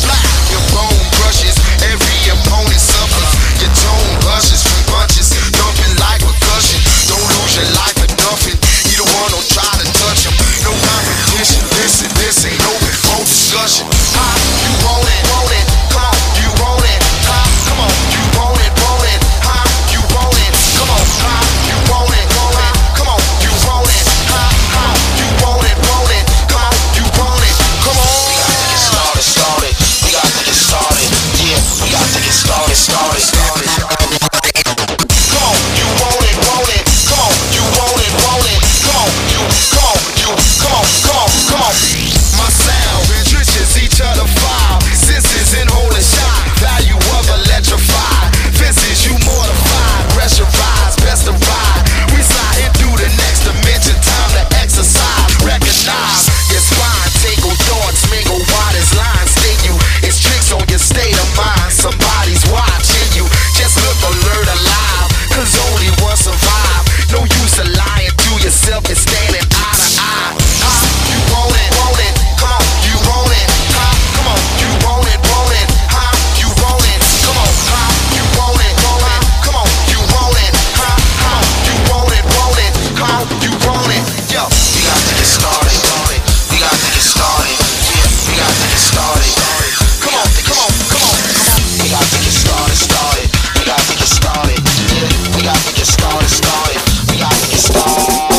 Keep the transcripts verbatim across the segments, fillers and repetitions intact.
Your bone crushes, every opponent suffers. Your tone hushes from punches, thumping like percussion. Don't lose your life for nothing. Either one don't try to touch them. No competition. Listen, this ain't open for discussion. Ha, you want it, want it. Come on, you want it. Ha, come on, you want it, want it. Ha, you want it. Come on, ha, you want it, want it. Come on, you want it. Ha, ha, you want it, want it. Come on, you want it. Come on. We got to get started, started. We got to get started. Yeah, we got to get started, started, started. Come on, you want it, want it. Come on, you want it, want it. Come on, you, come on, you, come on, come on, come on. My sound, trenches each other file. Senses in holding shot. Value of electrified. Fences you mortified. Pressurized, best to ride. We sliding through the next dimension. Time to exercise. Recognize your spine. Take on thoughts, mingle widest lines. Sting you. It's tricks on your state of mind. Somebody's watching you. Just look alert, alive. Cause only one survive. No use of lying to yourself and standing eye to eye. Ha, you want it, want it. Come on, you want it. Ha, come on, you want it, want it. Ha, you want it. Come on, ha, you want it, want it. Come on, you want it. Ha, ha, you want it, want it. Come on, you want it. Yo, we got to get started. We got to get started. Yeah, we got to get started. Come on, come on, come on, come on. We got to get started, started. We got to get started. Yeah, we got to get started, started. We got to get started.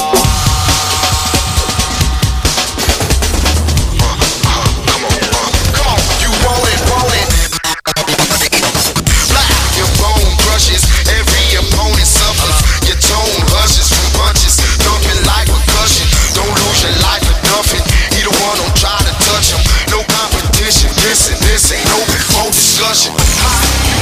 Listen, this ain't open for discussion. Ha,